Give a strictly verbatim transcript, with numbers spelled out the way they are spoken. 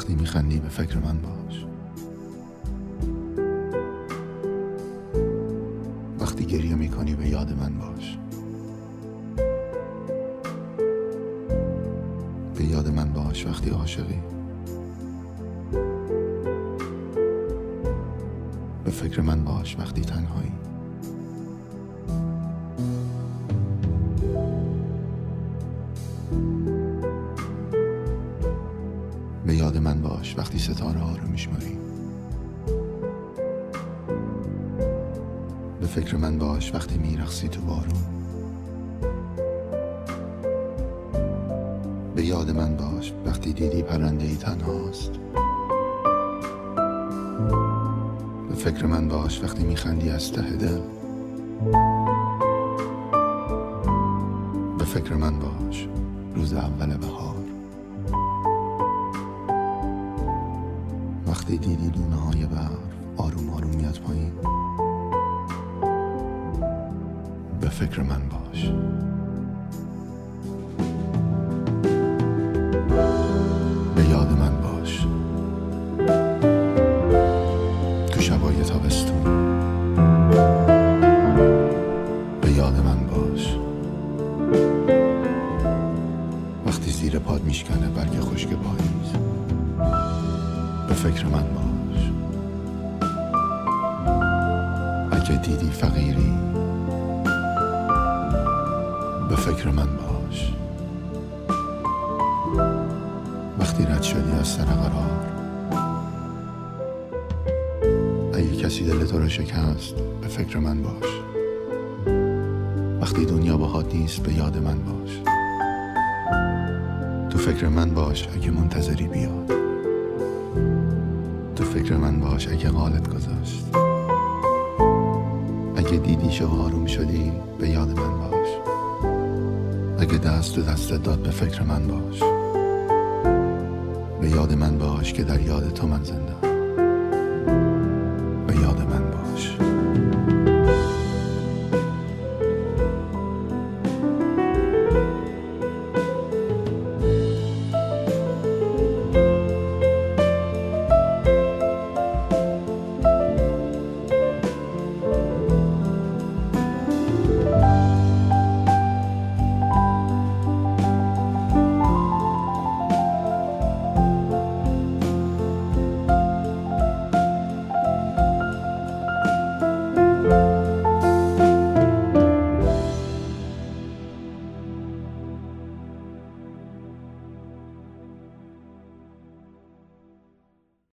وقتی میخندی به فکر من باش. وقتی گریه میکنی به یاد من باش. به یاد من باش وقتی عاشقی. به فکر من باش وقتی تنهایی. به یاد من باش وقتی ستاره ها رو میشماری. به فکر من باش وقتی میرقصی تو بارون. به یاد من باش وقتی دیدی پرنده ای تنهاست. به فکر من باش وقتی میخندی از ته دل. به فکر من باش روز اول بهار، وقتی دیدی دونه های برف آروم آروم میاد پایین. به فکر من باش. به یاد من باش تو شبای تابستون. به یاد من باش وقتی زیر پاد میشکنه برگ خشک پاییز. به فکر من باش اگه دیدی فقیری. به فکر من باش وقتی رد شدی از سر قرار. اگه کسی دل تو رو شکست به فکر من باش. وقتی دنیا باهات نیست به یاد من باش. تو فکر من باش اگه منتظری بیاد. تو فکر من باش اگه قالت گذاشت. اگه دیدی شو آروم شدی به یاد من باش. اگه دست تو دستت داد به فکر من باش. به یاد من باش که در یاد تو من زنده.